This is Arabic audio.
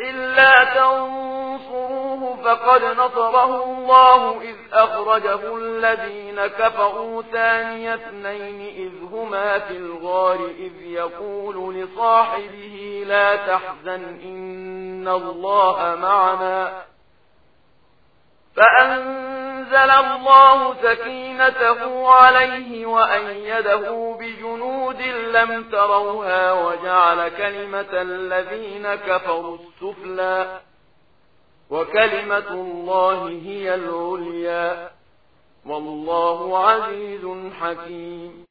إلا تنصروه فقد نصره الله إذ أخرجه الذين كفروا ثاني اثنين إذ هما في الغار إذ يقول لصاحبه لا تحزن إن الله معنا فأنزل الله سكينته عليه وأيده بجنود لم تروها وجعل كلمة الذين كفروا السفلى وكلمة الله هي العليا والله عزيز حكيم.